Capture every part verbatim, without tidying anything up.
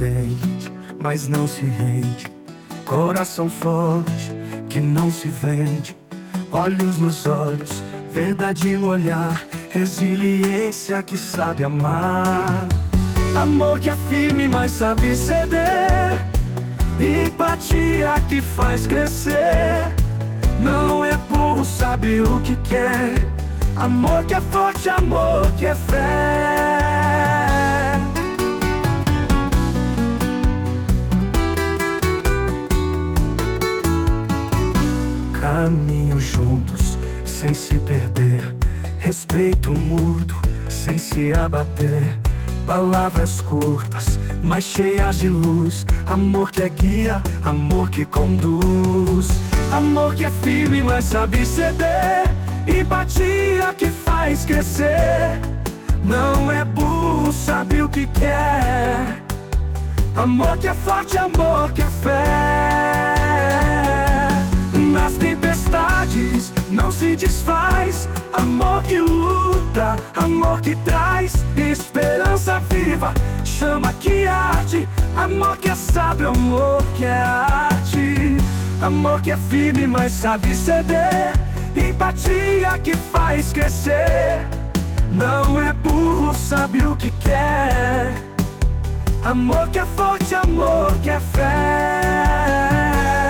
entende, mas não se rende. Coração forte que não se vende. Olhos nos olhos, verdade no olhar. Resiliência que sabe amar. Amor que é firme, mas sabe ceder. Empatia que faz crescer. Não é burro, sabe o que quer. Amor que é forte, amor que é fé. Caminham juntos, sem se perder. Respeito mútuo, sem se abater. Palavras curtas, mas cheias de luz. Amor que é guia, amor que conduz. Amor que é firme, mas sabe ceder. Empatia que faz crescer. Não é burro, sabe o que quer. Amor que é forte, amor que é fé. Nas tempestades não se desfaz. Amor que luta, amor que traz esperança viva, chama que arde. Amor que é sábio, amor que é arte. Amor que é firme, mas sabe ceder. Empatia que faz crescer. Não é burro, sabe o que quer. Amor que é forte, amor que é fé.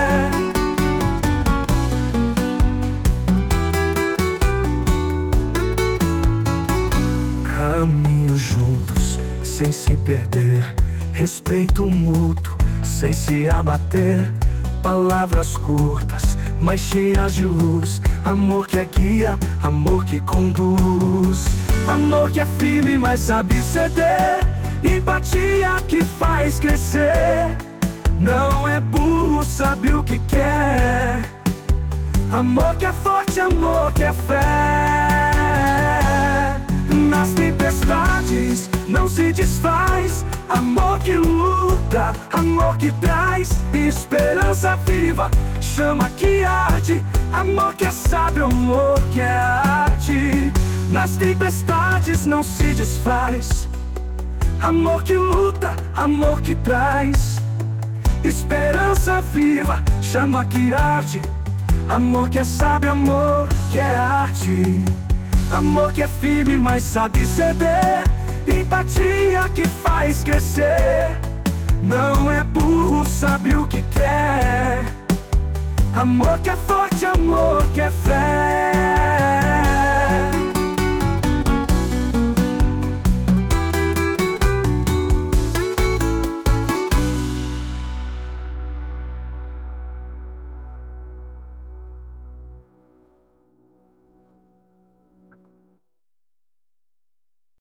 Caminhos juntos, sem se perder. Respeito mútuo, sem se abater. Palavras curtas, mas cheias de luz. Amor que é guia, amor que conduz. Amor que é firme, mas sabe ceder. Empatia que faz crescer. Não é burro, sabe o que quer. Amor que é forte, amor que é fé. Nas tempestades não se desfaz. Amor que luta, amor que traz esperança viva, chama que arde. Amor que é sábio, amor que é arte. Nas tempestades não se desfaz. Amor que luta, amor que traz esperança viva, chama que arde. Amor que é sábio, amor que é arte. Amor que é firme, mas sabe ceder. Empatia que faz crescer. Não é burro, sabe o que quer. Amor que é forte, amor que é fé.